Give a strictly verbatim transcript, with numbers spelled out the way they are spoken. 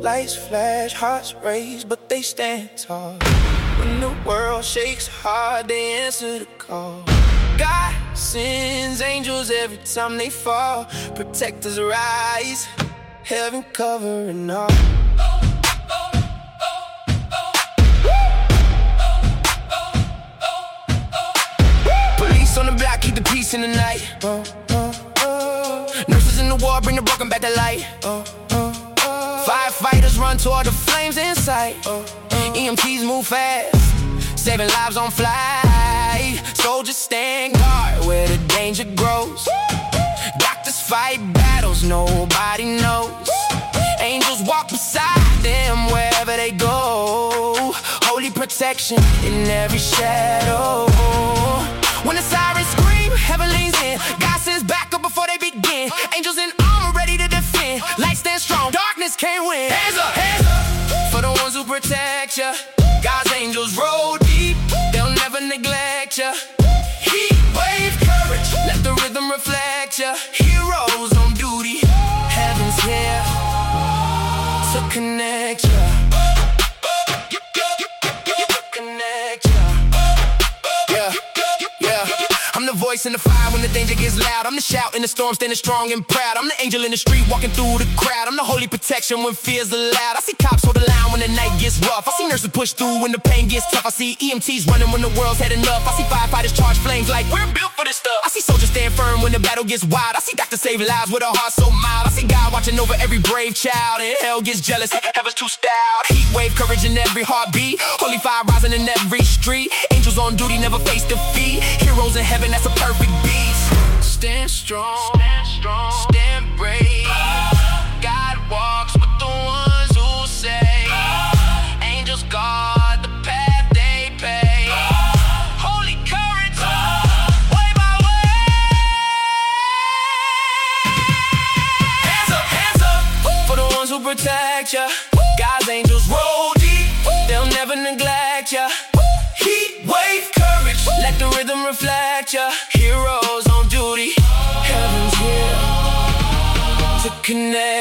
Lights flash, hearts race, but they stand tall. When the world shakes hard, they answer the call. God sends angels every time they fall. Protectors rise, heaven covering all. Police on the block, keep the peace in the night. Oh, oh, oh. Nurses in the war, bring the broken back to life. Oh, oh, oh. Firefighters run toward the flames in sight. Oh, oh. E M Ts move fast, saving lives on flight. Soldiers stand guard where the danger grows. Doctors fight battles nobody knows. Angels walk beside them wherever they go. Holy protection in every shadow. When the sirens scream, heaven leans in. God sends backup before they begin. Angels in armor ready to defend. Light stands strong, darkness can't win. Hands up, hands up for the ones who protect ya. God's angels roll deep, they'll never neglect ya. Heat wave courage, let the rhythm reflect ya. Heroes on duty, heaven's here to connect ya. Connect ya. Yeah, yeah. I'm the voice in the fire when the danger gets loud. I'm the shout in the storm, standing strong and proud. I'm the angel in the street, walking through the crowd. I'm the holy protection when fear's allowed. I see cops hold the line when the night gets rough. I see nurses push through when the pain gets tough. I see E M Ts running when the world's had enough. I see firefighters charge flames like we're built for this stuff. I see soldiers stand firm when the battle gets wild. I see doctors save lives with a heart so mild. I see God watching over every brave child, and hell gets jealous, heaven's too stout. Heat wave courage in every heartbeat, holy fire rising in every street. Angels on duty never face defeat. Heroes in heaven, that's a perfect beat. Stand strong, stand strong, stand brave. God walks with the ones who say, angels guard the path they pave. Holy courage, way by way. Hands up, hands up for the ones who protect ya. God's angels roll deep, they'll never neglect ya. Heat wave courage, let the rhythm reflect ya. Heroes on duty, heaven's here to connect.